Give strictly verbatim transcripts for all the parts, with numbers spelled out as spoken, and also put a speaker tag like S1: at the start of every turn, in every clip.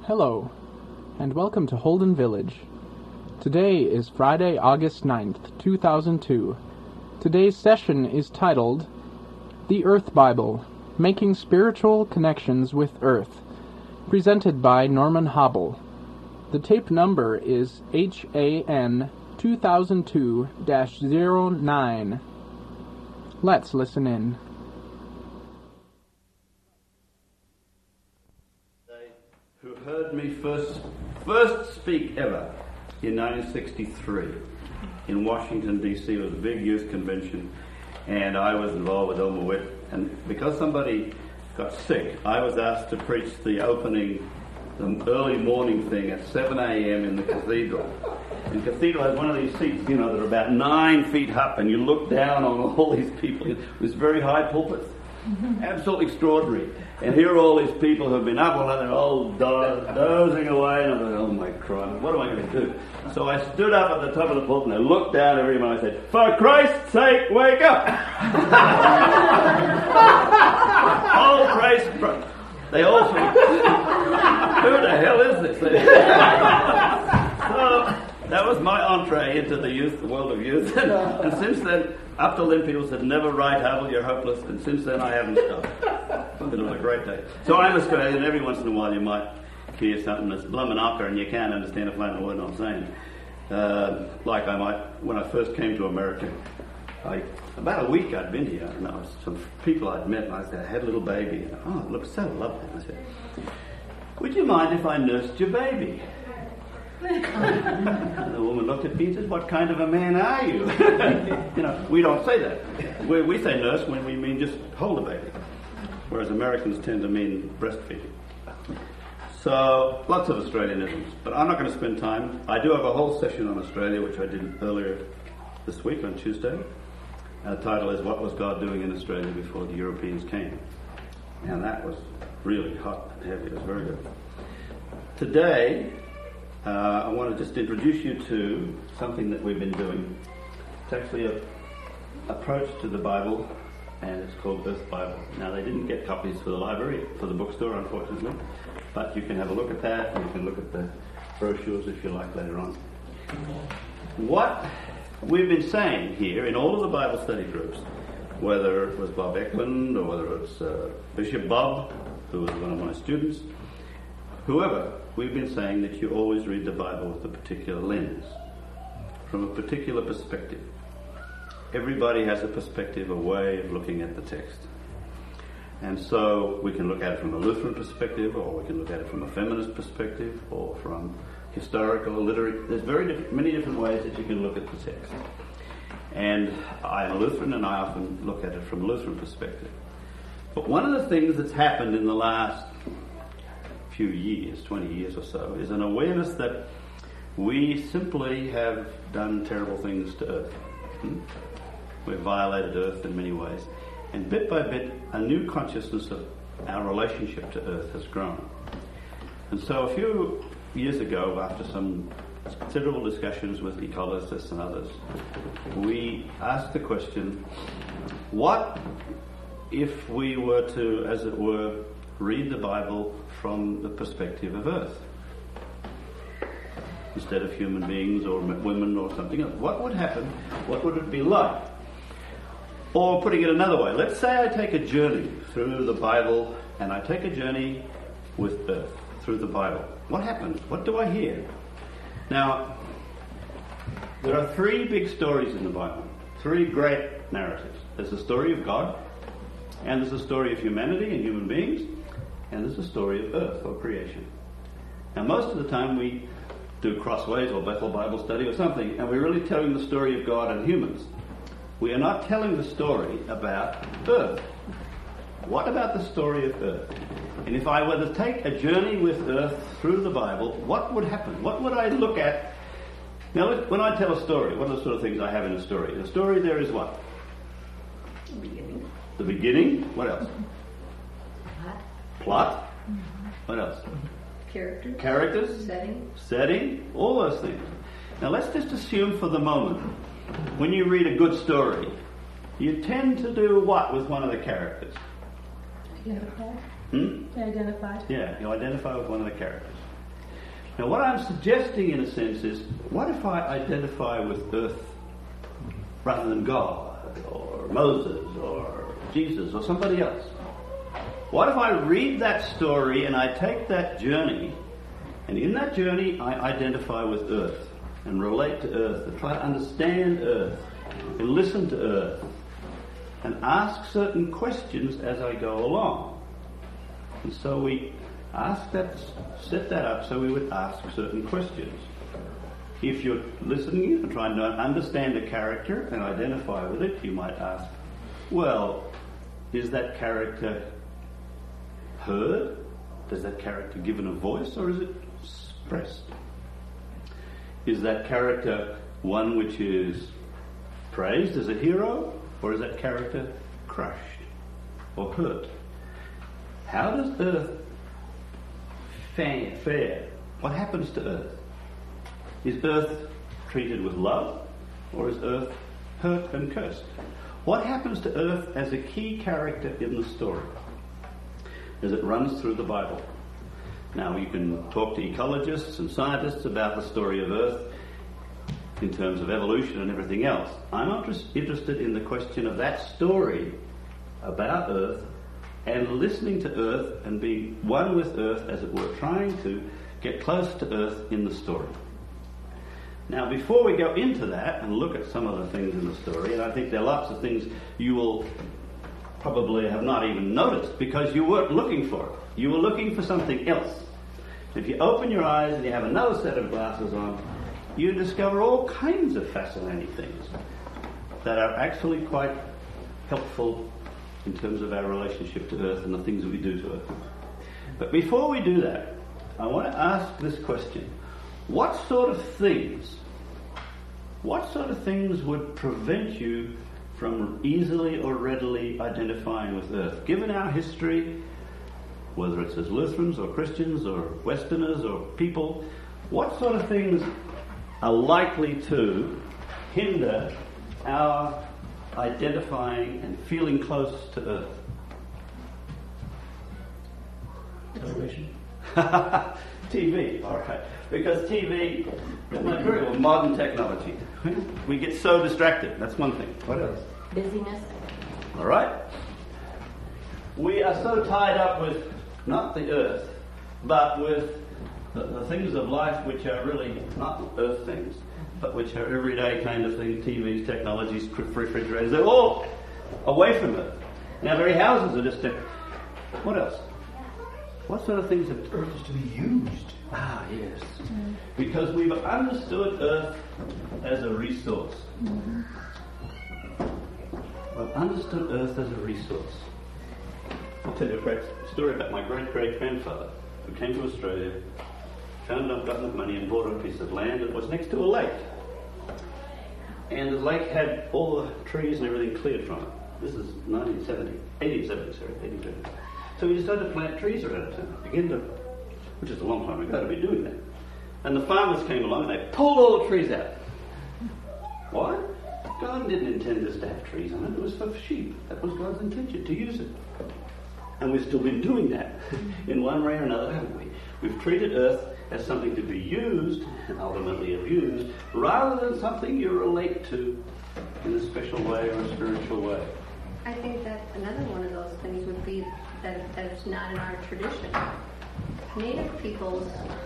S1: Hello, and welcome to Holden Village. Today is Friday, August ninth, two thousand two. Today's session is titled, The Earth Bible, Making Spiritual Connections with Earth, presented by Norman Hobble. The tape number is H A N two thousand two dash zero nine. Let's listen in.
S2: Who heard me first first speak ever in nineteen sixty-three in Washington, D C It was a big youth convention, and I was involved with Elmer Witt. And because somebody got sick, I was asked to preach the opening, the early morning thing at seven a.m. in the cathedral. And the cathedral has one of these seats, you know, that are about nine feet up, and you look down on all these people. It was very high pulpits. Absolutely extraordinary. And here are all these people who have been up all night, they're all do- dozing away, and I thought, oh my Christ, what am I going to do? So I stood up at the top of the pulpit and I looked down at everyone and I said, for Christ's sake, wake up! Oh, praise! They all said, who the hell is this? So that was my entree into the youth, the world of youth. And, and since then, up till then, people said, never write, Havel, you're hopeless. And since then, I haven't stopped. It was a great day. So I'm Australian. Every once in a while, you might hear something that's bloomin' opera and you can't understand a flat word I'm saying. Uh, like I might, when I first came to America, I, about a week I'd been here, and there was some people I'd met, and I said, I had a little baby. And, oh, it looks so lovely. And I said, would you mind if I nursed your baby? And the woman looked at me and said, what kind of a man are you? You know, we don't say that. We, we say nurse when we mean just hold a baby, whereas Americans tend to mean breastfeeding. So, lots of Australianisms, but I'm not going to spend time. I do have a whole session on Australia, which I did earlier this week on Tuesday. And the title is, What Was God Doing in Australia Before the Europeans Came? And that was really hot and heavy. It was very good. Today, Uh, I want to just introduce you to something that we've been doing. It's actually an approach to the Bible, and it's called Earth Bible. Now, they didn't get copies for the library, for the bookstore, unfortunately, but you can have a look at that, and you can look at the brochures if you like later on. What we've been saying here in all of the Bible study groups, whether it was Bob Eklund or whether it's uh, Bishop Bob, who was one of my students, whoever, we've been saying that you always read the Bible with a particular lens, from a particular perspective. Everybody has a perspective, a way of looking at the text. And so we can look at it from a Lutheran perspective, or we can look at it from a feminist perspective, or from historical, literary. There's very diff- many different ways that you can look at the text. And I am a Lutheran, and I often look at it from a Lutheran perspective. But one of the things that's happened in the last few years, twenty years or so, is an awareness that we simply have done terrible things to Earth. Hmm? We've violated Earth in many ways. And bit by bit, a new consciousness of our relationship to Earth has grown. And so a few years ago, after some considerable discussions with ecologists and others, we asked the question, what if we were to, as it were, read the Bible from the perspective of Earth instead of human beings or women or something else? What would happen? What would it be like? Or putting it another way, let's say I take a journey through the Bible, and I take a journey with Earth through the Bible. What happens? What do I hear? Now, there are three big stories in the Bible, three great narratives. There's the story of God, and there's the story of humanity and human beings, and there's a story of Earth or creation. Now, most of the time we do Crossways or Bethel Bible Study or something, and we're really telling the story of God and humans. We are not telling the story about Earth. What about the story of Earth? And if I were to take a journey with Earth through the Bible, what would happen? What would I look at? Now, when I tell a story, what are the sort of things I have in a story? In a story there is what?
S3: The beginning.
S2: The beginning. What else?
S3: Plot.
S2: Plot. What else?
S3: Characters.
S2: Characters.
S3: Setting.
S2: Setting. All those things. Now let's just assume for the moment, when you read a good story, you tend to do what with one of the characters?
S4: Identify.
S2: Hmm?
S4: Identify.
S2: Yeah, you identify with one of the characters. Now what I'm suggesting in a sense is, what if I identify with earth rather than God, or Moses, or Jesus, or somebody else? What if I read that story and I take that journey, and in that journey I identify with earth, and relate to earth, and try to understand earth, and listen to earth, and ask certain questions as I go along. And so we ask that, set that up so we would ask certain questions. If you're listening and trying to understand a character and identify with it, you might ask, well, is that character heard? Is that character given a voice, or is it expressed? Is that character one which is praised as a hero, or is that character crushed or hurt? How does earth fare? What happens to earth? Is earth treated with love, or is earth hurt and cursed? What happens to earth as a key character in the story as it runs through the Bible? Now, you can talk to ecologists and scientists about the story of earth in terms of evolution and everything else. I'm interested in the question of that story about earth, and listening to earth and being one with earth, as it were, trying to get close to earth in the story. Now, before we go into that and look at some of the things in the story, and I think there are lots of things you will probably have not even noticed because you weren't looking for it. You were looking for something else. If you open your eyes and you have another set of glasses on, you discover all kinds of fascinating things that are actually quite helpful in terms of our relationship to earth and the things that we do to earth. But before we do that, I want to ask this question. What sort of things, what sort of things would prevent you from easily or readily identifying with earth? Given our history, whether it's as Lutherans or Christians or Westerners or people, what sort of things are likely to hinder our identifying and feeling close to earth?
S4: Television.
S2: T V, all right. Because T V is not very well modern technology. We get so distracted. That's one thing. What else?
S3: Busyness.
S2: All right. We are so tied up with not the earth, but with the, the things of life which are really not earth things, but which are everyday kind of things, T Vs, technologies, refrigerators. They're all away from earth. And our very houses are just different. What else? What sort of things have...
S4: Earth is to be used.
S2: Ah, yes. Mm-hmm. Because we've understood earth as a resource. Mm-hmm. We've understood earth as a resource. I'll tell you a great story about my great-great-grandfather who came to Australia, found I'd gotten money and bought a piece of land that was next to a lake. And the lake had all the trees and everything cleared from it. This is nineteen seventy, eighteen seventy, sorry, eighteen seventy. So we decided to plant trees around town, begin to, which is a long time ago to be doing that. And the farmers came along and they pulled all the trees out. Why? God didn't intend us to have trees on it. It was for sheep. That was God's intention, to use it. And we've still been doing that in one way or another, haven't we? We've treated earth as something to be used and ultimately abused, rather than something you relate to in a special way or a spiritual way.
S3: I think that another one of those things would be that, that it's not in our tradition. Native peoples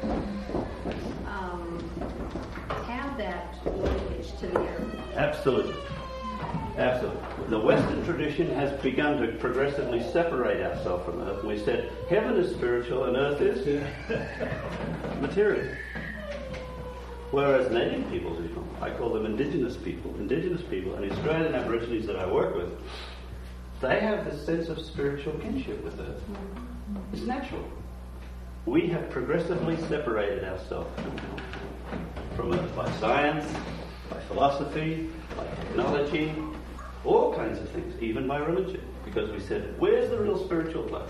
S3: um, have that linkage to the earth.
S2: Absolutely. Absolutely. The Western tradition has begun to progressively separate ourselves from earth. We said heaven is spiritual and earth is material. Whereas native peoples, I call them indigenous people, indigenous people and Australian Aborigines that I work with, they have this sense of spiritual kinship with earth. It's natural. We have progressively separated ourselves from earth by science, by philosophy, by technology, all kinds of things, even by religion. Because we said, where's the real spiritual place?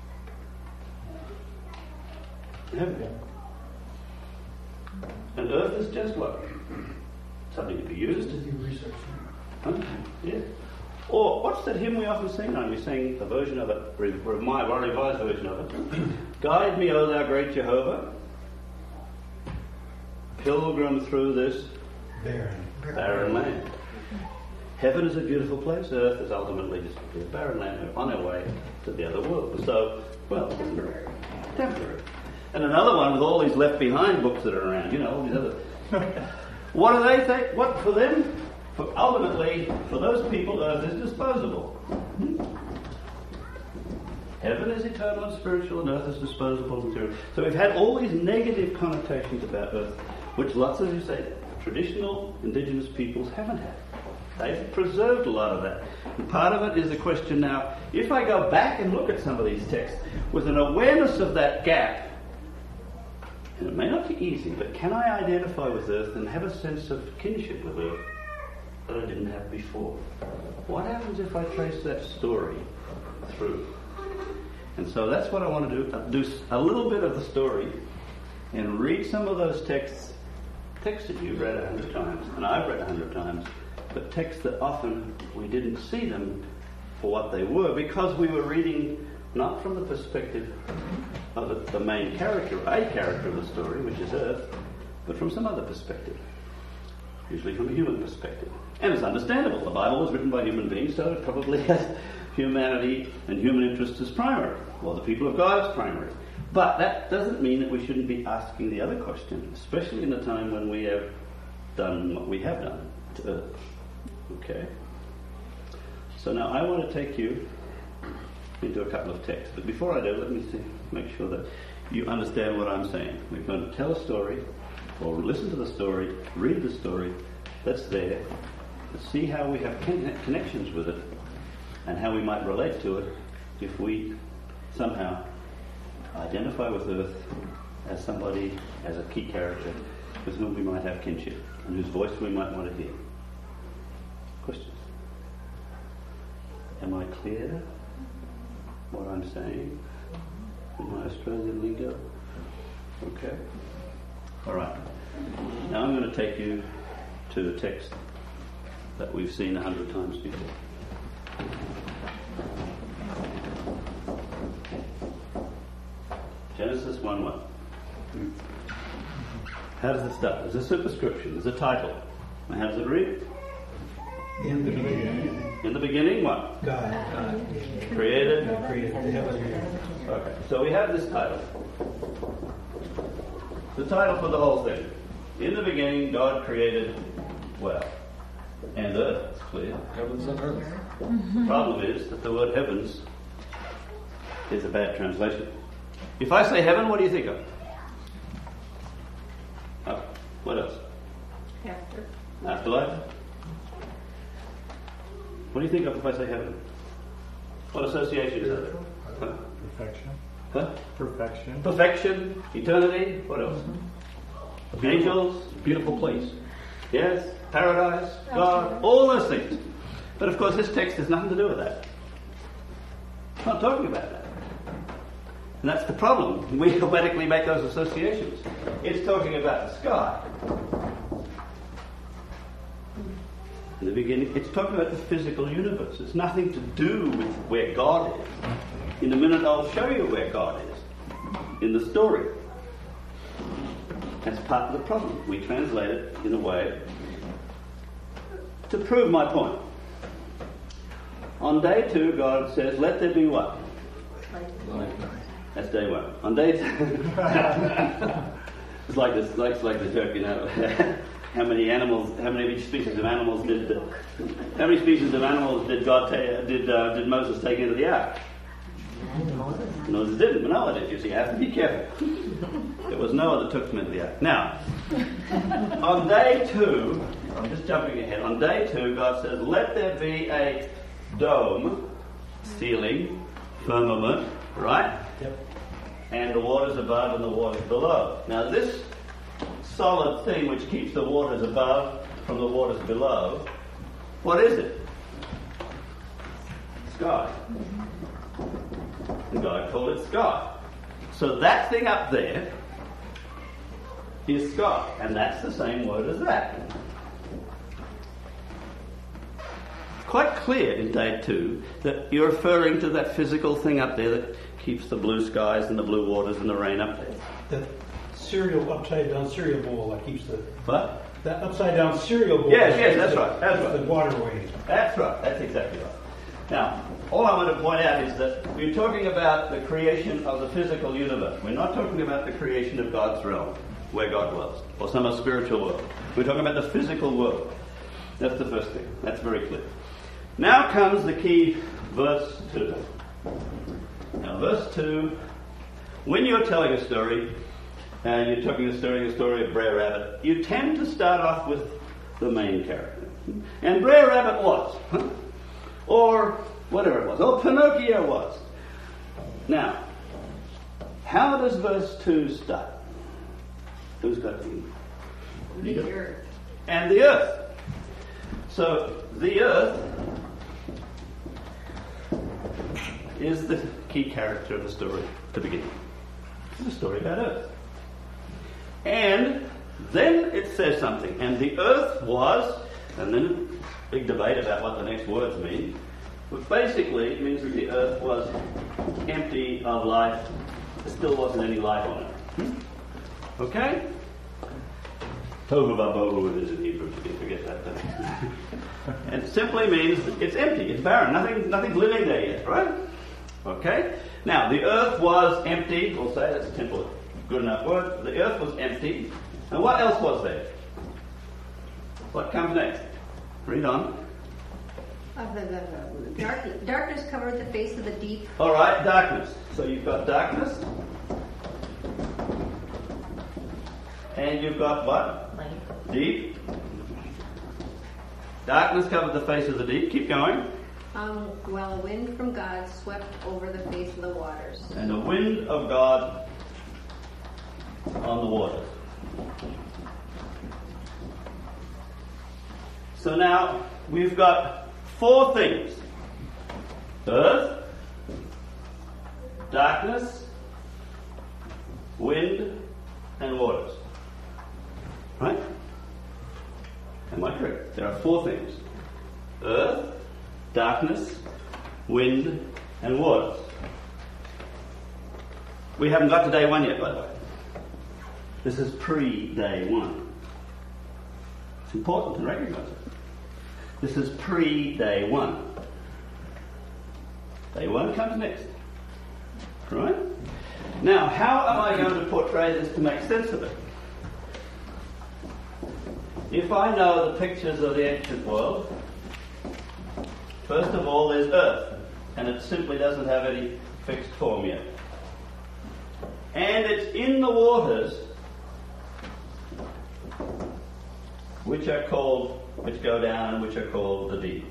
S2: Haven't we? And earth is just like something to be used. Huh? Yeah. Or what's that hymn we often sing? No, we sing a version of it, my revised version of it. Guide me, O thou great Jehovah. pilgrim through this
S4: Barren.
S2: barren land. Heaven is a beautiful place. Earth is ultimately just a barren land. We're on our way to the other world. So, well, temporary. Temporary. And another one with all these left behind books that are around. You know, all these other. What do they think? What for them? For ultimately, for those people, Earth is disposable. Hmm? Heaven is eternal and spiritual, and Earth is disposable and material. So we've had all these negative connotations about Earth, which lots of you say traditional indigenous peoples haven't had. They've preserved a lot of that. And part of it is the question now, if I go back and look at some of these texts with an awareness of that gap, and it may not be easy, but can I identify with Earth and have a sense of kinship with Earth that I didn't have before? What happens if I trace that story through? And so that's what I want to do. I'll do a little bit of the story and read some of those texts, texts that you've read a hundred times, and I've read a hundred times, but texts that often we didn't see them for what they were because we were reading not from the perspective of the, the main character, a character of the story, which is Earth, but from some other perspective, usually from a human perspective. And it's understandable. The Bible was written by human beings, so it probably has humanity and human interests as primary, or the people of God as primary. But that doesn't mean that we shouldn't be asking the other question, especially in a time when we have done what we have done to Earth. Okay? So now I want to take you into a couple of texts. But before I do, let me see, make sure that you understand what I'm saying. We're going to tell a story, or listen to the story, read the story that's there, see how we have con- connections with it, and how we might relate to it if we somehow identify with Earth as somebody, as a key character with whom we might have kinship, and whose voice we might want to hear. Questions? Am I clear what I'm saying in my Australian lingo? Okay. All right. Now I'm going to take you to a text that we've seen a hundred times before. Genesis one one. How does it start? There's a superscription. There's a title. And how does it read?
S4: In the beginning,
S2: In the beginning, what?
S4: God, God
S2: Created.
S4: created the heavens and earth.
S2: Okay. So we have this title. The title for the whole thing. In the beginning, God created, well, and earth. It's clear.
S5: Heavens and earth.
S2: The problem is that the word heavens is a bad translation. If I say heaven, what do you think of? Oh, what else?
S3: After.
S2: Afterlife? What do you think of if I say heaven? What associations are there? Huh?
S5: Perfection.
S2: Huh?
S5: Perfection.
S2: Perfection, eternity, what else? Angels, beautiful place. Yes, paradise, God, all those things. But of course this text has nothing to do with that. It's not talking about that. And that's the problem. We automatically make those associations. It's talking about the sky. In the beginning, it's talking about the physical universe. It's nothing to do with where God is. In a minute I'll show you where God is in the story. That's part of the problem. We translate it in a way to prove my point. On day two, God says, let there be what? That's day one. On day two, it's like this, like, it's like the joke, you know. How many animals? How many of each species of animals did? Uh, how many species of animals did God ta- did uh, did Moses take into the ark? Moses didn't. Noah did. You see, you have to be careful. It was Noah that took them into the ark. Now, on day two, I'm just jumping ahead. On day two, God says, "Let there be a dome, ceiling, firmament, right?
S4: Yep.
S2: And the waters above and the waters below." Now, this solid thing which keeps the waters above from the waters below, what is it? Sky. And God called it sky. So that thing up there is sky, and that's the same word as that. Quite clear in day two that you're referring to that physical thing up there that keeps the blue skies and the blue waters and the rain up there.
S4: The cereal, upside down cereal bowl that keeps the,
S2: What?
S4: that upside down cereal bowl.
S2: Yes,
S4: that
S2: yes,
S4: keeps
S2: that's
S4: the-
S2: right, that's
S4: keeps
S2: right.
S4: The waterways.
S2: That's right. That's exactly right. Now, all I want to point out is that we're talking about the creation of the physical universe. We're not talking about the creation of God's realm, where God dwells, or some spiritual world. We're talking about the physical world. That's the first thing. That's very clear. Now comes the key verse two. Now, verse two, when you're telling a story, and you're talking a story, a story of Brer Rabbit, you tend to start off with the main character. And Brer Rabbit was. Huh? Or whatever it was. Or Pinocchio was. Now, how does verse two start? Who's got the...
S3: The earth.
S2: And the earth. So, the earth is the key character of the story to begin. It's a story about earth. And then it says something. And the earth was, and then a big debate about what the next words mean. But basically, it means that the earth was empty of life. There still wasn't any life on it. Hmm? Okay? Tohu vabohu it is in Hebrew. You can forget that. And it simply means it's empty. It's barren. Nothing, nothing's living there yet, right? Okay? Now, the earth was empty. We'll say that's a simple, good enough word. The earth was empty. And what else was there? What comes next? Read on.
S3: Of the, the, the dark, darkness covered the face of the deep.
S2: All right, darkness. So you've got darkness. And you've got what?
S3: Light.
S2: Deep. Darkness covered the face of the deep. Keep going.
S3: Um, while a wind from God swept over the face of the waters.
S2: And the wind of God on the waters. So now we've got four things. Earth, darkness, wind, and waters. Right? Am I correct? There are four things. Earth, darkness, wind, and waters. We haven't got to day one yet, by the way. This is pre-day one. It's important to recognize it. This is pre-day one. Day one comes next. Right? Now, how am I going to portray this to make sense of it? If I know the pictures of the ancient world, first of all, there's earth, and it simply doesn't have any fixed form yet. And it's in the waters, which are called, which go down and which are called the deep.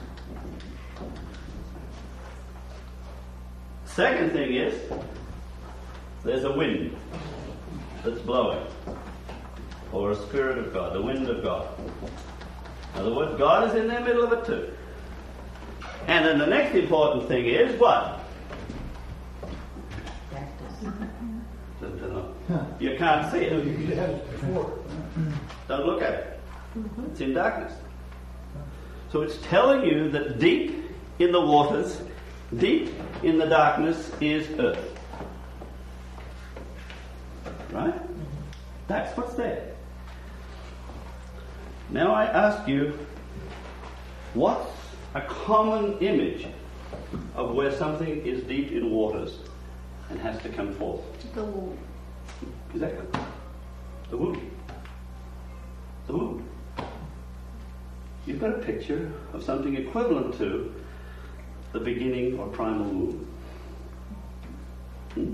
S2: Second thing is, there's a wind that's blowing, or a spirit of God, the wind of God. In other words, God is in the middle of it too. And then the next important thing is what? You can't see
S4: No,
S2: it.
S4: you had it before.
S2: Don't look at it. It's in darkness. So it's telling you that deep in the waters, deep in the darkness is earth. Right? That's what's there. Now I ask you, what's a common image of where something is deep in waters and has to come forth?
S3: The womb.
S2: Exactly. The womb. The womb. You've got a picture of something equivalent to the beginning or primal womb. Hmm?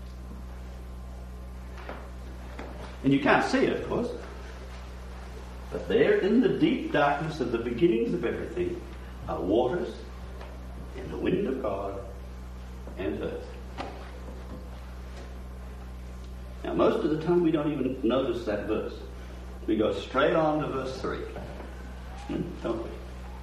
S2: And you can't see it, of course. But there in the deep darkness of the beginnings of everything are waters and the wind of God and earth. Now, most of the time we don't even notice that verse. We go straight on to verse three. Hmm, don't we?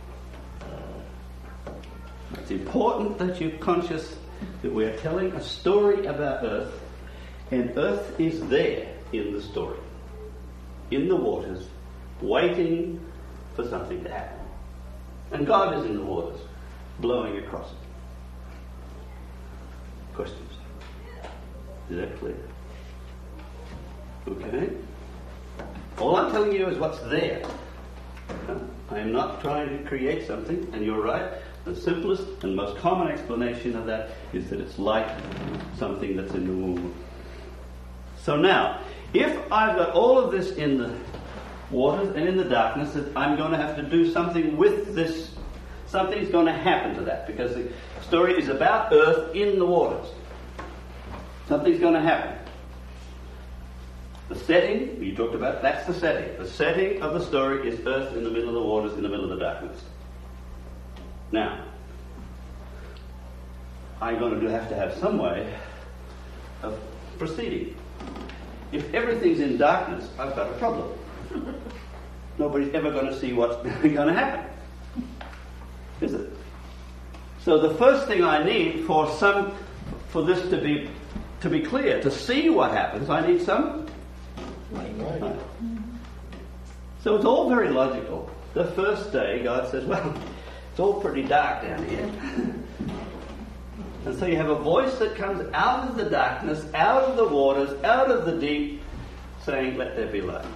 S2: It's important that you're conscious that we're telling a story about earth, and earth is there in the story, in the waters, waiting for something to happen. And God is in the waters, blowing across it. Questions? Is that clear? Okay? All I'm telling you is what's there. Uh, I am not trying to create something, and you're right. The simplest and most common explanation of that is that it's like something that's in the womb. So now, if I've got all of this in the waters and in the darkness, I'm going to have to do something with this. Something's going to happen to that, because the story is about earth in the waters. Something's going to happen. The setting, you talked about, that's the setting. The setting of the story is earth in the middle of the waters, in the middle of the darkness. Now, I'm going to have to have some way of proceeding. If everything's in darkness, I've got a problem. Nobody's ever going to see what's going to happen, is it? So the first thing I need for some, for this to be to be clear, to see what happens, I need some light. Light. So it's all very logical. The first day, God says, "Well, it's all pretty dark down here." And so you have a voice that comes out of the darkness, out of the waters, out of the deep, saying, "Let there be light."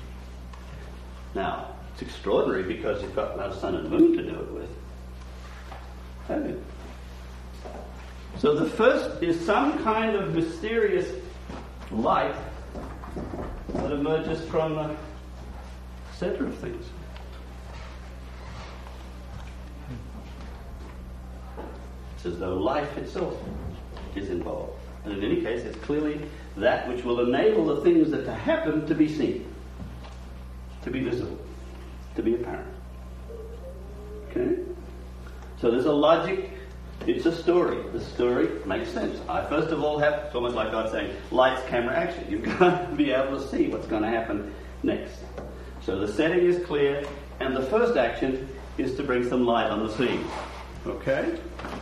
S2: Now, it's extraordinary because you've got no sun and moon to do it with. Have you? So the first is some kind of mysterious light that emerges from the center of things. It's as though life itself is involved. And in any case, it's clearly that which will enable the things that to happen to be seen, to be visible, to be apparent. Okay? So there's a logic, it's a story. The story makes sense. I first of all have, it's almost like God saying, lights, camera, action. You've got to be able to see what's going to happen next. So the setting is clear, and the first action is to bring some light on the scene. Okay?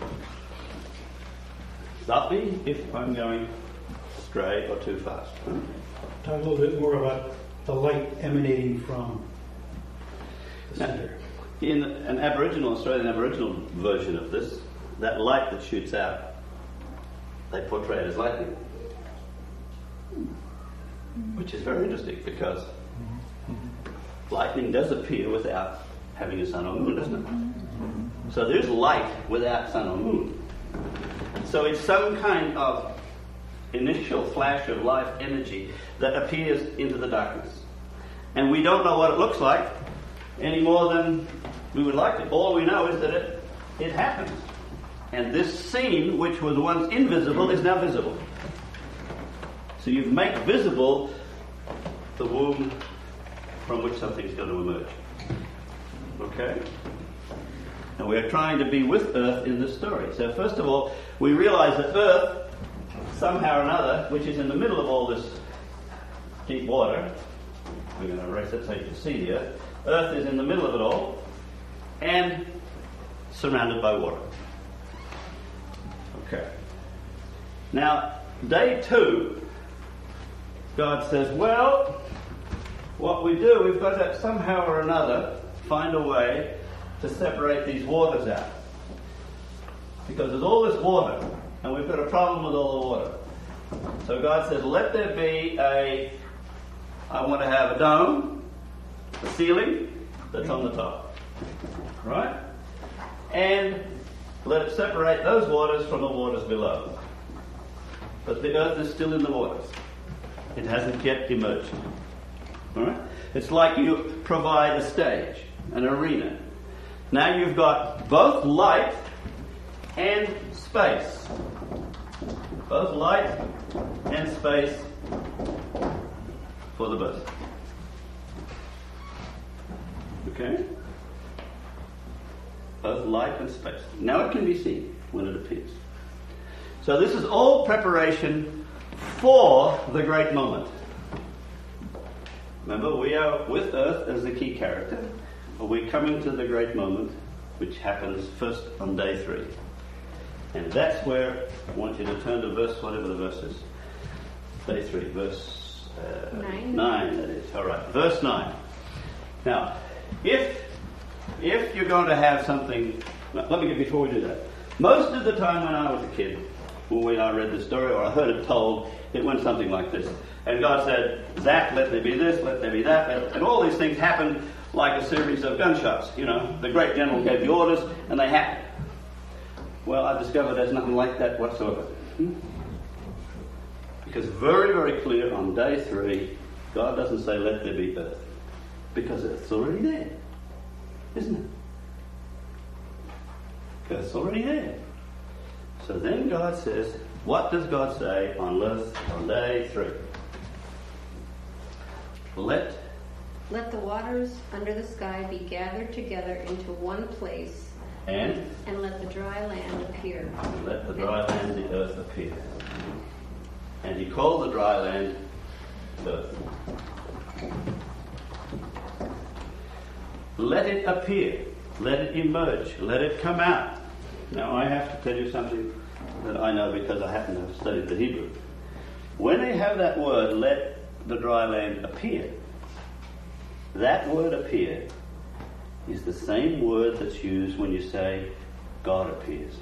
S2: Stop me if I'm going stray or too fast. Huh?
S4: Talk a little bit more about the light emanating from the center.
S2: In an Aboriginal, Australian Aboriginal version of this, that light that shoots out, they portray it as lightning. Which is very interesting, because lightning does appear without having a sun or moon, doesn't it? So there's light without sun or moon. So it's some kind of initial flash of life energy that appears into the darkness. And we don't know what it looks like any more than we would like to. All we know is that it, it happens. And this scene, which was once invisible, is now visible. So you make visible the womb from which something's going to emerge. Okay? And we're trying to be with Earth in this story. So first of all, we realize that Earth, somehow or another, which is in the middle of all this deep water, we're going to erase it so you can see the Earth. Earth is in the middle of it all and surrounded by water. Okay. Now, day two, God says, well, what we do, we've got to somehow or another find a way to separate these waters out. Because there's all this water, and we've got a problem with all the water. So God says, let there be a, I want to have a dome, a ceiling that's on the top. Right? And let it separate those waters from the waters below. But the earth is still in the waters. It hasn't yet emerged. All right? It's like you provide a stage, an arena. Now you've got both light and space. Both light and space for the birth. Okay? Both light and space. Now it can be seen when it appears. So this is all preparation for the great moment. Remember, we are with Earth as the key character. We're coming to the great moment, which happens first on day three. And that's where I want you to turn to verse, whatever the verse is. Day three, verse uh,
S3: nine.
S2: Nine, that is. All right, verse nine. Now, if if you're going to have something, let me get before we do that. Most of the time when I was a kid, when I read the story, or I heard it told, it went something like this. And God said, Zach, let there be this, let there be that. And all these things happened like a series of gunshots. You know, the great general gave the orders, and they happened. Well, I discovered there's nothing like that whatsoever. Hmm? Because very, very clear on day three, God doesn't say, let there be earth. Because earth's already there. Isn't it? Earth's already there. So then God says, what does God say on earth on day three? Let
S3: Let the waters under the sky be gathered together into one place,
S2: and
S3: and let the dry land appear.
S2: let the dry land, the earth, appear. And he called the dry land earth. Let it appear. Let it emerge. Let it come out. Now I have to tell you something that I know because I happen to have studied the Hebrew. When they have that word, let the dry land appear, that word appear is the same word that's used when you say God appears.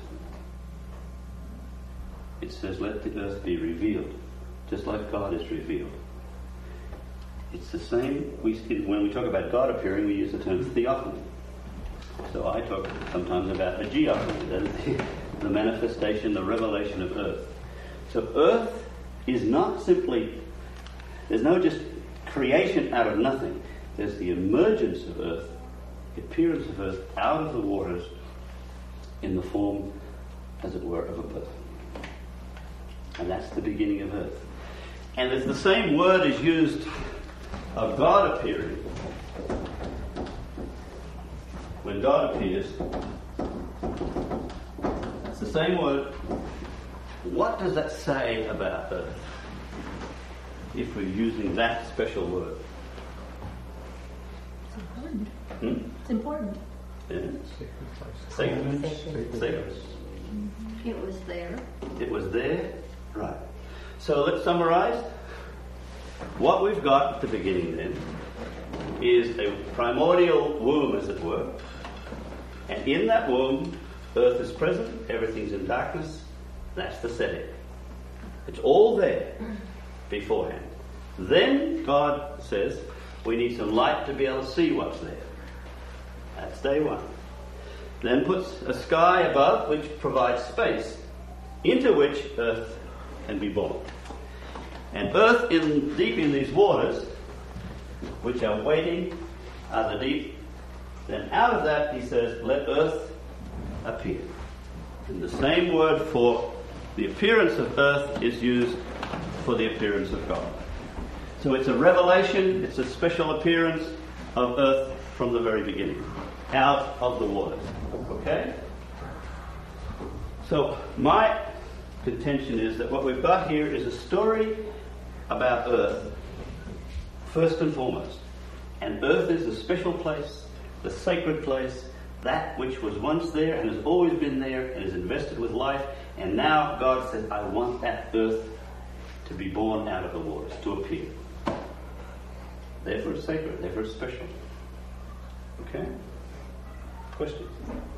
S2: It says let the earth be revealed, just like God is revealed. It's the same, we, when we talk about God appearing, we use the term theophany. So I talk sometimes about a geophany, that is the, the manifestation, the revelation of earth. So earth is not simply, there's no just creation out of nothing. There's the emergence of earth, the appearance of earth out of the waters in the form, as it were, of a birth. And that's the beginning of earth. And if the same word is used of God appearing, when God appears, it's the same word. What does that say about earth if we're using that special word?
S5: It's important.
S2: Hmm?
S5: It's important.
S2: Yeah. Sacred. Sacred. Sacred.
S3: It was there.
S2: It was there. Right. So let's summarize. What we've got at the beginning then is a primordial womb, as it were. And in that womb, earth is present, everything's in darkness. That's the setting. It's all there beforehand. Then God says, we need some light to be able to see what's there. That's day one. Then puts a sky above which provides space into which earth can be born. And earth in deep in these waters, which are waiting, are the deep. Then out of that he says, let earth appear. And the same word for the appearance of earth is used for the appearance of God. So it's a revelation, it's a special appearance of earth from the very beginning, out of the waters. Okay? So my contention is that what we've got here is a story about earth, first and foremost. And earth is a special place, the sacred place, that which was once there and has always been there and is invested with life. And now God says, I want that earth to be born out of the waters, to appear. Therefore it's sacred, therefore it's special. Okay? Questions?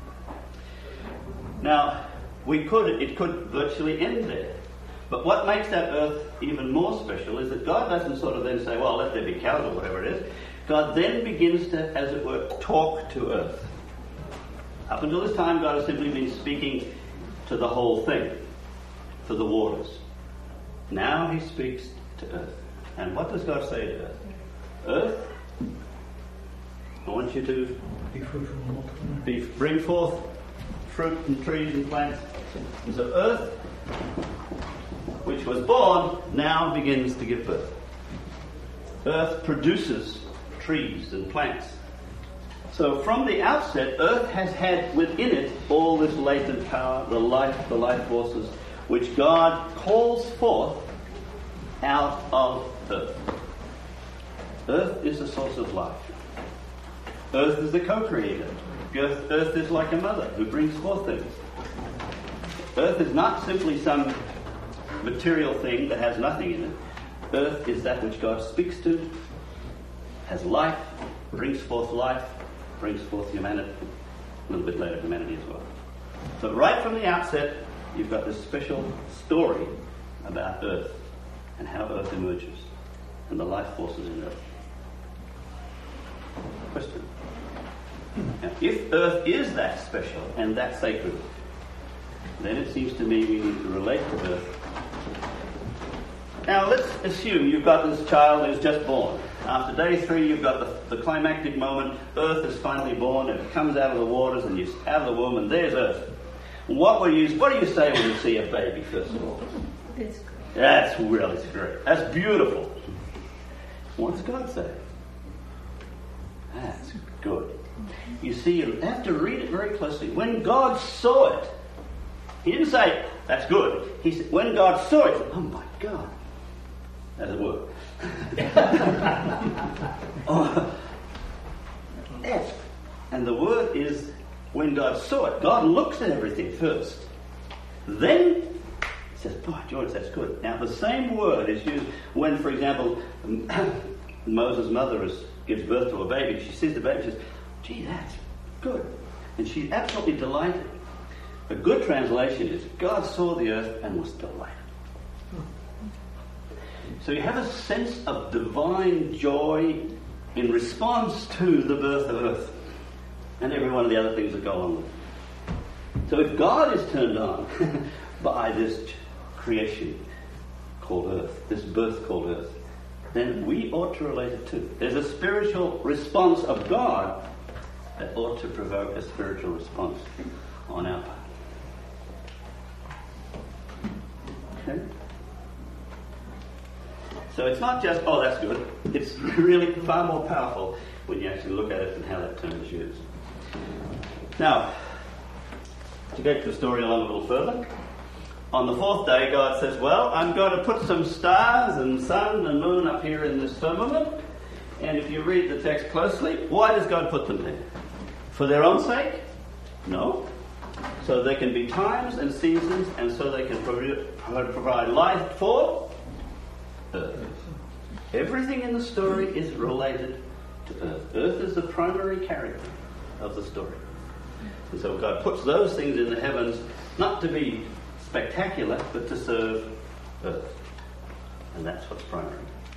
S2: Now, we could, it could virtually end there. But what makes that earth even more special is that God doesn't sort of then say, well, let there be cows or whatever it is. God then begins to, as it were, talk to earth. Up until this time, God has simply been speaking to the whole thing, to the waters. Now he speaks to earth. And what does God say to earth? Earth, I want you to
S4: Be fruitful and multiply.
S2: be, bring forth fruit and trees and plants. And so earth, which was born, now begins to give birth. Earth produces trees and plants. So from the outset, earth has had within it all this latent power, the life, the life forces, which God calls forth out of earth. Earth is the source of life. Earth is the co-creator. Earth, earth is like a mother who brings forth things. Earth is not simply some material thing that has nothing in it. Earth is that which God speaks to, has life, brings forth life, brings forth humanity. A little bit later, humanity as well. So right from the outset, you've got this special story about Earth and how Earth emerges and the life forces in Earth. Question. Now, if Earth is that special and that sacred, then it seems to me we need to relate to Earth. Now, let's assume you've got this child who's just born. After day three, you've got the, the climactic moment. Earth is finally born, and it comes out of the waters, and you're out of the womb, and there's Earth. What will you? What do you say when you see a baby, first of all?
S3: It's great.
S2: That's really great. That's beautiful. What does God say? That's good. You see, you have to read it very closely. When God saw it, He didn't say, that's good. He said, when God saw it, oh my God. That's a word. oh, yes. And the word is, when God saw it, God looks at everything first. Then He says, boy, George, that's good. Now, the same word is used when, for example, Moses' mother is, gives birth to a baby. She sees the baby and says, gee, that's good. And she's absolutely delighted. A good translation is, God saw the earth and was delighted. So you have a sense of divine joy in response to the birth of earth and every one of the other things that go on with it. So if God is turned on by this creation called earth, this birth called earth, then we ought to relate it too. There's a spiritual response of God that ought to provoke a spiritual response on our part. Okay? So it's not just, oh, that's good. It's really far more powerful when you actually look at it and how that term is used. Now, to get the story along a little further, on the fourth day, God says, well, I'm going to put some stars and sun and moon up here in this firmament. And if you read the text closely, why does God put them there? For their own sake? No. So there can be times and seasons, and so they can pro- provide life for Earth. Everything in the story is related to Earth. Earth is the primary character of the story. And so God puts those things in the heavens not to be spectacular, but to serve Earth. And that's what's primary.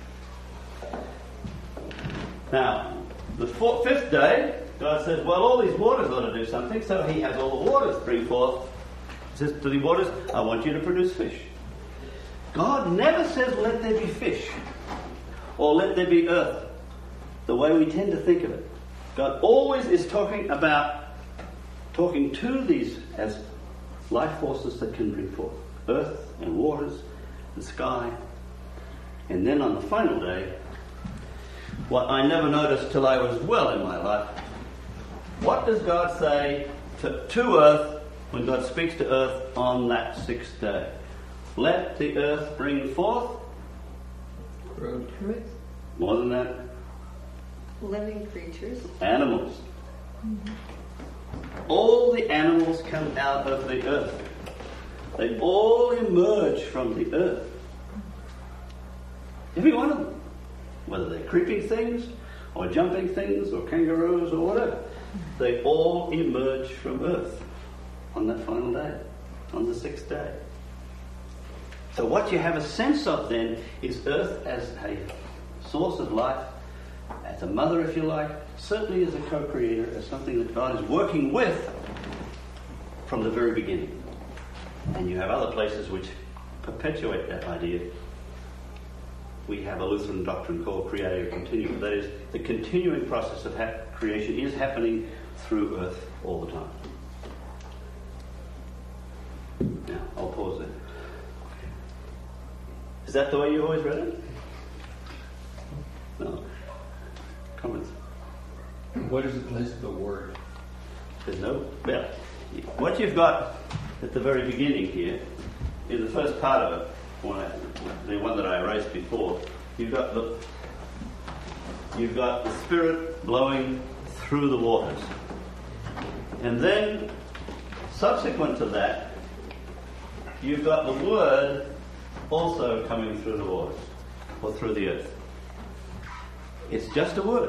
S2: Now, the fourth, fifth day, God says, well, all these waters ought to do something, so He has all the waters bring forth. He says to the waters, I want you to produce fish. God never says, let there be fish, or let there be earth, the way we tend to think of it. God always is talking about, talking to these as life forces that can bring forth earth and waters and sky. And then on the final day, what I never noticed till I was well in my life, what does God say to, to earth when God speaks to earth on that sixth day? Let the earth bring forth
S3: Fruit.
S2: More than that,
S3: Living creatures.
S2: animals. Mm-hmm. All the animals come out of the earth. They all emerge from the earth. Every one of them. Whether they're creeping things, or jumping things, or kangaroos, or whatever. They all emerge from earth on that final day, on the sixth day. So what you have a sense of then is earth as a source of life, as a mother, if you like, certainly as a co-creator, as something that God is working with from the very beginning. And you have other places which perpetuate that idea. We have a Lutheran doctrine called Creator Continuum. That is, the continuing process of ha- creation is happening through earth all the time. Now, I'll pause there. Is that the way you always read it? No. Comments?
S5: What is the place of the word?
S2: There's no... Well, what you've got at the very beginning here, in the first part of it, one I, the one that I erased before, you've got the you've got the Spirit blowing through the waters. And then, subsequent to that, you've got the Word also coming through the waters, or through the earth. It's just a word.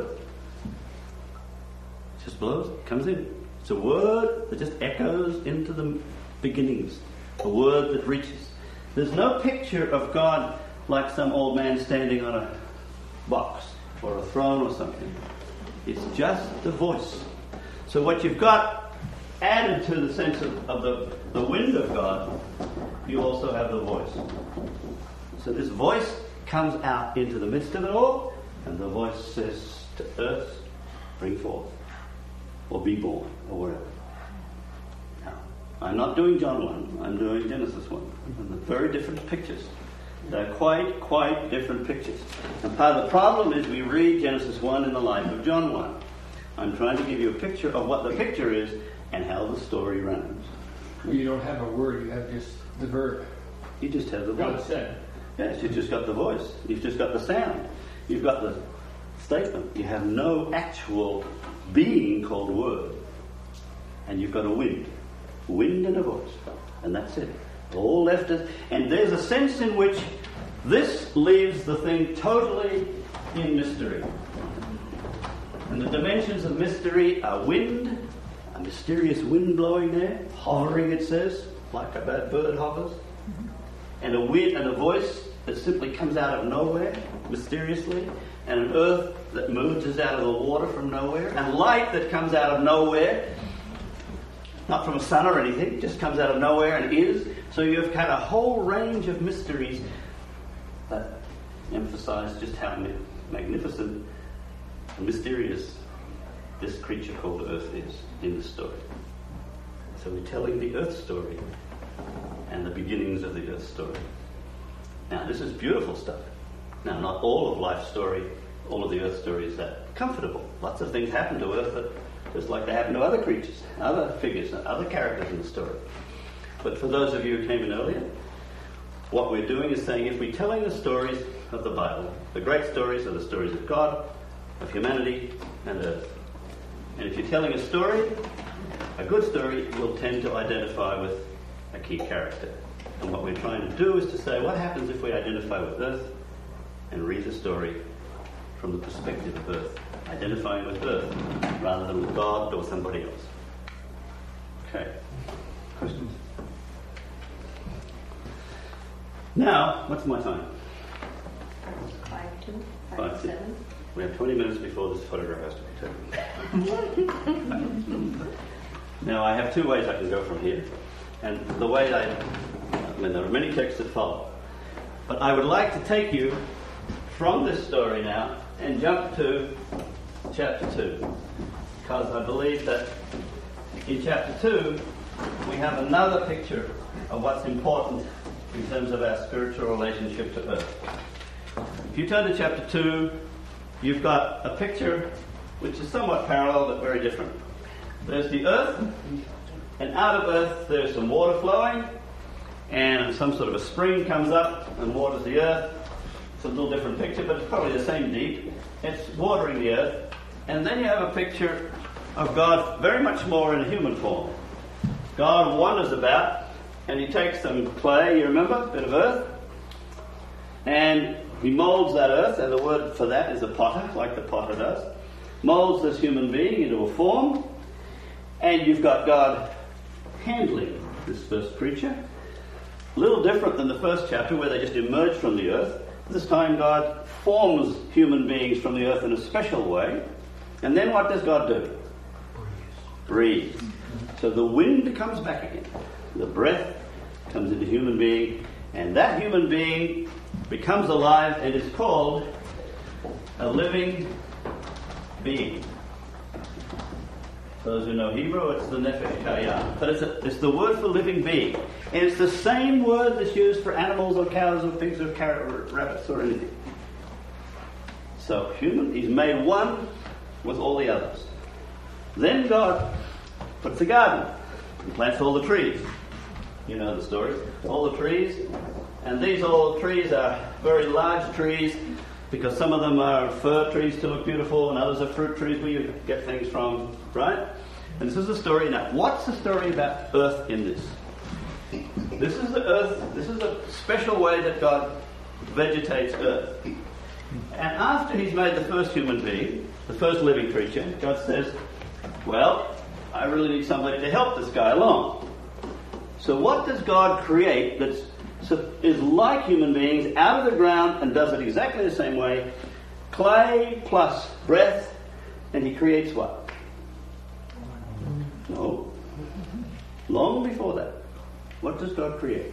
S2: It just blows, comes in. It's a word that just echoes into the beginnings a word that reaches. There's no picture of God like some old man standing on a box or a throne or something. It's just the voice. So what you've got added to the sense of, of the, the wind of God, you also have the voice. So this voice comes out into the midst of it all, and the voice says to earth, bring forth, or be born, or whatever. Now, I'm not doing John one, I'm doing Genesis one. And they're very different pictures. They're quite, quite different pictures. And part of the problem is we read Genesis one in the light of John one. I'm trying to give you a picture of what the picture is and how the story runs.
S5: Well, you don't have a word, you have just the verb.
S2: You just have the
S5: God
S2: voice.
S5: said.
S2: Yes, you've just got the voice. You've just got the sound. You've got the statement. You have no actual being called word. And you've got a wind. Wind and a voice. And that's it. All left us. And there's a sense in which this leaves the thing totally in mystery. And the dimensions of mystery are wind, a mysterious wind blowing there, hovering, it says, like a bad bird hovers, and a wind and a voice that simply comes out of nowhere, mysteriously, and an earth that emerges out of the water from nowhere, and light that comes out of nowhere, not from a sun or anything, just comes out of nowhere and is. So you've had a whole range of mysteries that emphasize just how magnificent and mysterious this creature called Earth is in the story. So we're telling the Earth story and the beginnings of the Earth story. Now, this is beautiful stuff. Now, not all of life's story, all of the Earth story is that comfortable. Lots of things happen to Earth that, just like they happen to other creatures, other figures, other characters in the story. But for those of you who came in earlier, what we're doing is saying if we're telling the stories of the Bible, the great stories are the stories of God, of humanity, and Earth. And if you're telling a story, a good story, you'll tend to identify with a key character. And what we're trying to do is to say, what happens if we identify with Earth and read the story from the perspective of Earth, identifying with Earth rather than with God or somebody else. Okay. Questions? Now, what's my time?
S3: Five two,
S2: Five
S3: five
S2: two.
S3: seven.
S2: We have twenty minutes before this photograph has to be taken. Now, I have two ways I can go from here. And the way I, I mean, there are many texts that follow. But I would like to take you from this story now and jump to chapter two. Because I believe that in chapter two, we have another picture of what's important in terms of our spiritual relationship to Earth. If you turn to chapter two, you've got a picture which is somewhat parallel but very different. There's the Earth, and out of Earth there's some water flowing, and some sort of a spring comes up and waters the Earth. It's a little different picture, but it's probably the same deep. It's watering the Earth. And then you have a picture of God very much more in a human form. God wanders about, and he takes some clay, you remember, a bit of earth, and he molds that earth, and the word for that is a potter, like the potter does. Molds this human being into a form, and you've got God handling this first creature. A little different than the first chapter where they just emerge from the earth. This time God forms human beings from the earth in a special way. And then what does God do? Breathe. Breathe. So the wind comes back again. The breath comes into human being, and that human being becomes alive and is called a living being. For those who know Hebrew, it's the Nefesh Hayah. But it's, a, it's the word for living being. And it's the same word that's used for animals or cows or pigs or carrot or rabbits or anything. So human, he's made one with all the others. Then God puts a garden and plants all the trees. You know the story. All the trees. And these all trees are very large trees because some of them are fir trees to look beautiful and others are fruit trees where you get things from, right? And this is the story. Now, what's the story about earth in this? This is the earth, this is a special way that God vegetates earth. And after he's made the first human being, the first living creature, God says, well, I really need somebody to help this guy along. So what does God create that is like human beings out of the ground and does it exactly the same way? Clay plus breath, and he creates what? No. Long before that, what does God create?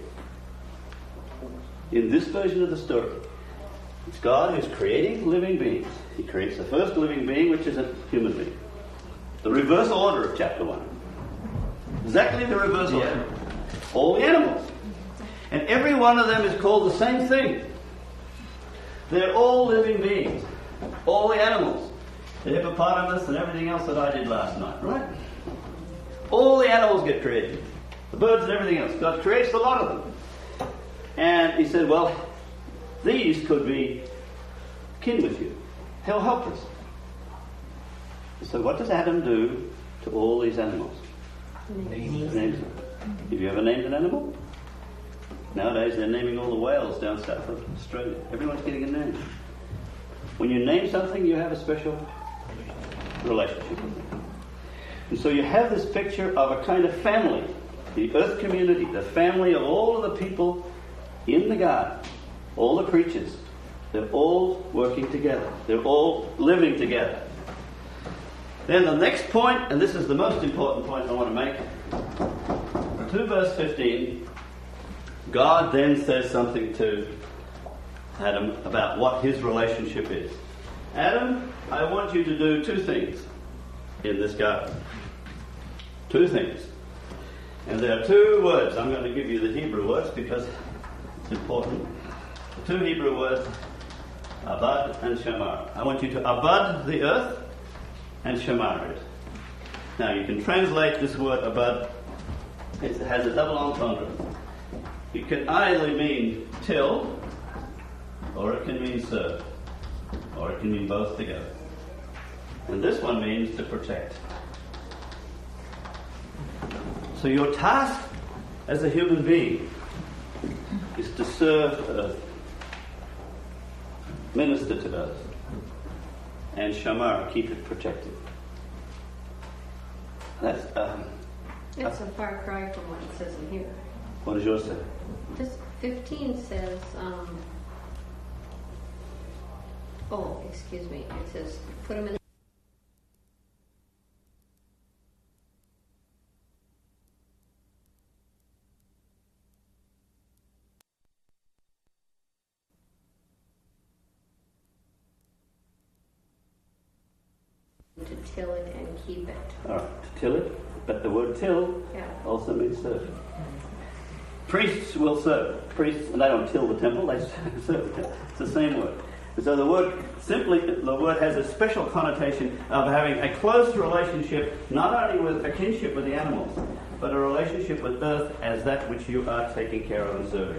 S2: In this version of the story, it's God who's creating living beings. He creates the first living being, which is a human being. The reverse order of chapter one. Exactly the reverse
S5: Yeah.
S2: order. All the animals. And every one of them is called the same thing. They're all living beings. All the animals. The hippopotamus and everything else that I did last night, right? All the animals get created. The birds and everything else. God creates a lot of them. And he said, well, these could be kin with you. He'll help us. So what does Adam do to all these animals? Names them. Have you ever named an animal? Nowadays they're naming all the whales down south of Australia. Everyone's getting a name. When you name something, you have a special relationship with it. And so you have this picture of a kind of family, the earth community, the family of all of the people in the garden, all the creatures. They're all working together. They're all living together. Then the next point, and this is the most important point I want to make, to verse fifteen, God then says something to Adam about what his relationship is. Adam, I want you to do two things in this garden. Two things. And there are two words. I'm going to give you the Hebrew words because it's important. The two Hebrew words, abad and shamar. I want you to abad the earth and shamar it. Now you can translate this word abad. It has a double entendre. It can either mean till, or it can mean serve, or it can mean both together. And this one means to protect. So your task as a human being is to serve earth, minister to earth, and shamar, keep it protected. That's um,
S3: It's a far cry from what it says in here.
S2: what does yours say?
S3: This fifteen says, um, oh, excuse me, it says, put them in to till it and keep it.
S2: All right, to till it, but the word till
S3: Yeah.
S2: also means serve. Priests will serve. Priests, and they don't till the temple, they serve. It's the same word. And so the word simply, the word has a special connotation of having a close relationship, not only with a kinship with the animals, but a relationship with earth as that which you are taking care of and serving.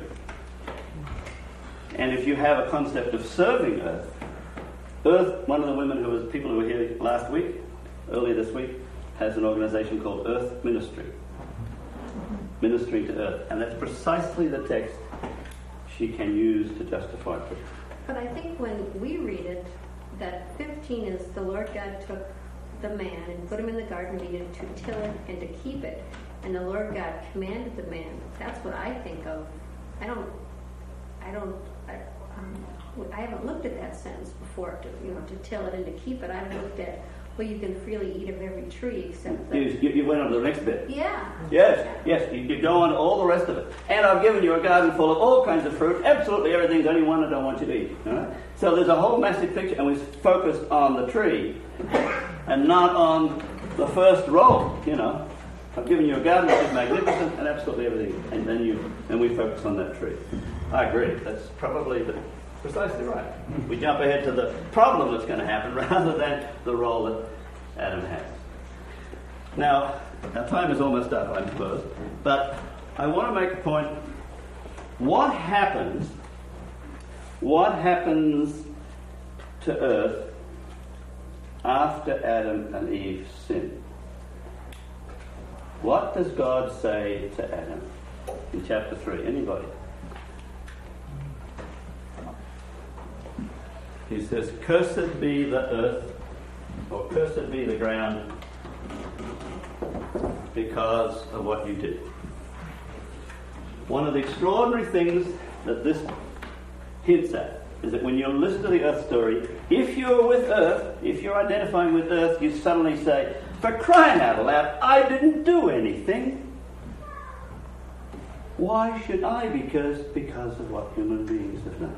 S2: And if you have a concept of serving earth, Earth, one of the women who was, people who were here last week, earlier this week, has an organization called Earth Ministry. Ministering to earth. And that's precisely the text she can use to justify it.
S3: But I think when we read it, that fifteen is the Lord God took the man and put him in the Garden of Eden to till it and to keep it. And the Lord God commanded the man. That's what I think of. I don't, I don't, I, um, I haven't looked at that sentence before, to, you know, to till it and to keep it. I've looked at, well, you can freely eat of every tree except the...
S2: You, you went on to the next bit.
S3: Yeah.
S2: Yes, yes, you, you go on to all the rest of it. And I've given you a garden full of all kinds of fruit, absolutely everything. There's only one I don't want you to eat. All right? So there's a whole massive picture, and we're focused on the tree and not on the first row, you know. I've given you a garden which is magnificent and absolutely everything. And then you, and we focus on that tree. I agree. That's probably the... Precisely right. We jump ahead to the problem that's going to happen rather than the role that Adam has. Now, our time is almost up, I suppose, but I want to make a point. What happens, what happens to earth after Adam and Eve sin? What does God say to Adam in chapter three? Anybody? He says, cursed be the earth, or cursed be the ground, because of what you did. One of the extraordinary things that this hints at is that when you listen to the earth story, if you're with earth, if you're identifying with earth, you suddenly say, for crying out loud, I didn't do anything. Why should I? Because, because of what human beings have done.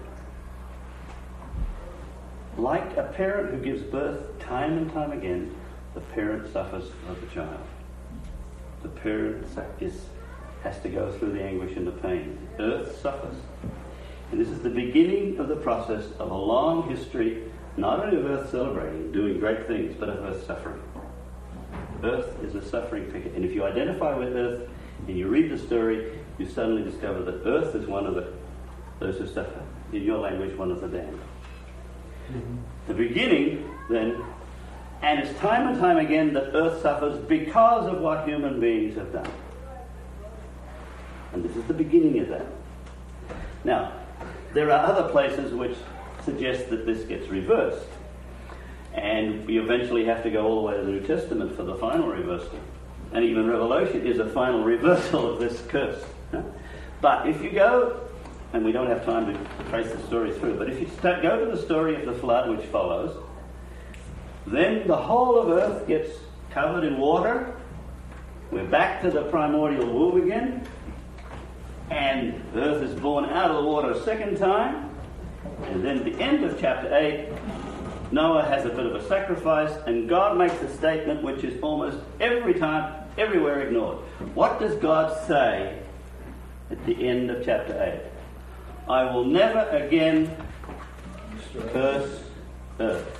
S2: Like a parent who gives birth time and time again, the parent suffers of the child. The parent is, has to go through the anguish and the pain. Earth suffers. And this is the beginning of the process of a long history, not only of Earth celebrating, doing great things, but of Earth suffering. Earth is a suffering figure. And if you identify with Earth and you read the story, you suddenly discover that Earth is one of the, those who suffer. In your language, one of the damned. Mm-hmm. The beginning, then, and it's time and time again that Earth suffers because of what human beings have done. And this is the beginning of that. Now, there are other places which suggest that this gets reversed. And we eventually have to go all the way to the New Testament for the final reversal. And even Revelation is a final reversal of this curse. But if you go, and we don't have time to trace the story through, but if you start, go to the story of the flood which follows, then the whole of earth gets covered in water. We're back to the primordial womb again. And earth is born out of the water a second time. And then at the end of chapter eight, Noah has a bit of a sacrifice, and God makes a statement which is almost every time, everywhere ignored. What does God say at the end of chapter eight? I will never again curse earth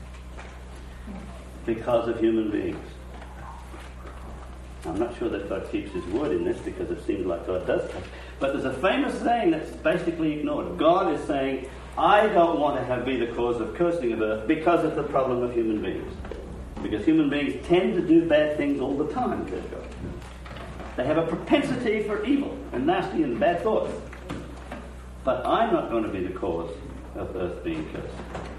S2: because of human beings. I'm not sure that God keeps his word in this, because it seems like God does. But there's a famous saying that's basically ignored. God is saying, I don't want to have be the cause of cursing of earth because of the problem of human beings. Because human beings tend to do bad things all the time, says God. They have a propensity for evil and nasty and bad thoughts. But I'm not going to be the cause of earth being cursed.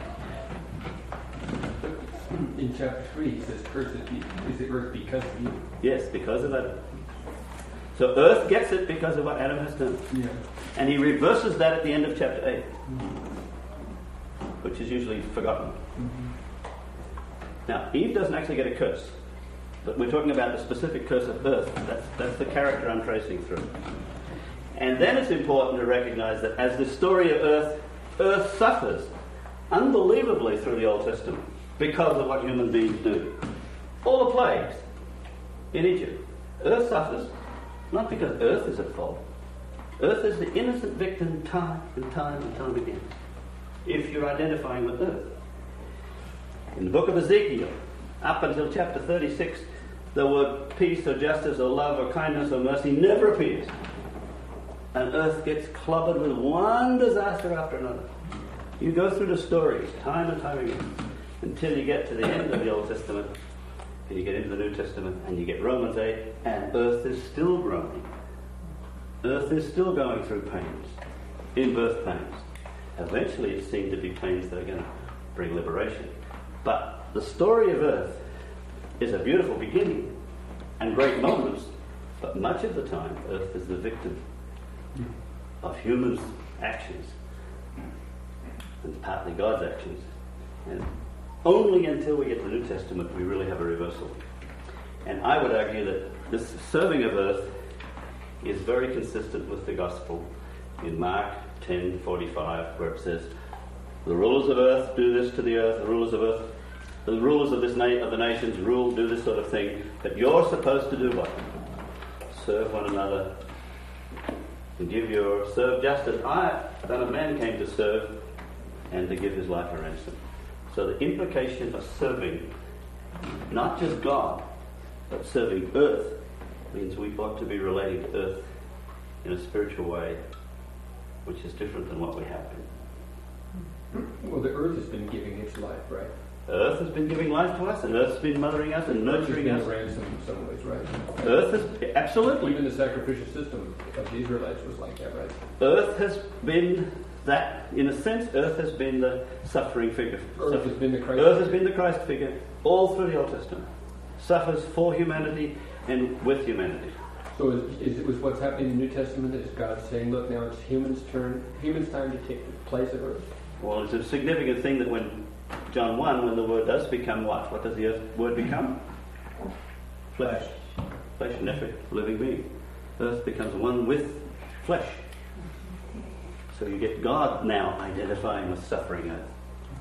S5: In chapter three, he says, "Cursed is the earth because of you."
S2: Yes, because of Adam. So earth gets it because of what Adam has done.
S5: Yeah.
S2: And he reverses that at the end of chapter eight, mm-hmm. which is usually forgotten. Mm-hmm. Now, Eve doesn't actually get a curse, but we're talking about the specific curse of earth. That's, that's the character I'm tracing through. And then it's important to recognize that as the story of earth, earth suffers unbelievably through the Old Testament because of what human beings do. All the plagues in Egypt. Earth suffers not because earth is at fault. Earth is the innocent victim time and time and time again, if you're identifying with earth. In the book of Ezekiel, up until chapter thirty-six, the word peace or justice or love or kindness or mercy never appears. And earth gets clobbered with one disaster after another. You go through the stories time and time again until you get to the end of the Old Testament, and you get into the New Testament, and you get Romans eight, and earth is still growing. Earth is still going through pains, in birth pains. Eventually it seemed to be pains that are going to bring liberation. But the story of earth is a beautiful beginning and great moments, but much of the time earth is the victim of humans' actions, and partly God's actions. And only until we get to the New Testament we really have a reversal. And I would argue that this serving of earth is very consistent with the gospel in Mark ten forty-five, where it says, the rulers of earth do this to the earth, the rulers of earth, the rulers of this na- of the nations rule, do this sort of thing. But you're supposed to do what? Serve one another and give your serve just as I, Son of Man, came to serve and to give his life a ransom. So the implication of serving not just God, but serving earth, means we ought to be relating to earth in a spiritual way, which is different than what we have been.
S5: Well, the earth has been giving its life, right?
S2: Earth has been giving life to us, and earth's been mothering us and nurturing us.
S5: Ransom in some ways, right?
S2: Earth has, absolutely.
S5: Even the sacrificial system of the Israelites was like that, right?
S2: Earth has been that, in a sense, earth has been the suffering figure.
S5: Earth has been the Christ
S2: Earth has been the Christ figure all through the Old Testament. Suffers for humanity and with humanity.
S5: So is, is it was what's happening in the New Testament? Is God saying, look, now it's humans' turn, humans' time to take the place of earth?
S2: Well, it's a significant thing that when John one, when the Word does become what? What does the earth, Word become? Flesh. Flesh, an effort, living being. Earth becomes one with flesh. So you get God now identifying with suffering earth.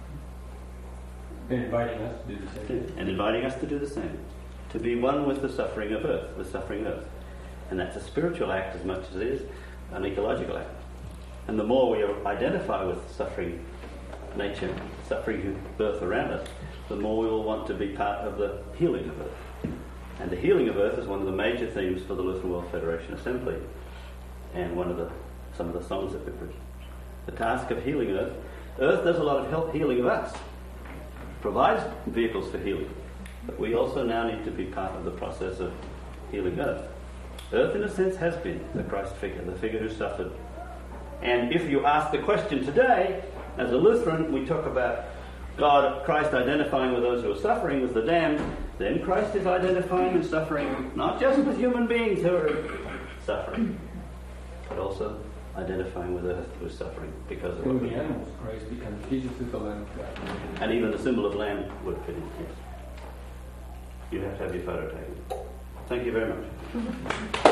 S5: And inviting us to do the same.
S2: And inviting us to do the same. To be one with the suffering of earth, with suffering earth. And that's a spiritual act as much as it is an ecological act. And the more we identify with suffering nature, suffering earth around us, the more we will want to be part of the healing of earth. And the healing of earth is one of the major themes for the Lutheran World Federation Assembly. And one of the some of the songs that we preach. The task of healing earth. Earth does a lot of help healing of us. Provides vehicles for healing. But we also now need to be part of the process of healing earth. Earth, in a sense, has been the Christ figure, the figure who suffered. And if you ask the question today, as a Lutheran, we talk about God, Christ identifying with those who are suffering as the damned, then Christ is identifying and suffering not just with human beings who are suffering, but also identifying with earth who is suffering because of
S5: And
S2: what
S5: the
S2: we
S5: animals, Christ becomes Jesus is the Lamb of God.
S2: And even the symbol of lamb would fit in, yes. You have to have your photo taken. Thank you very much.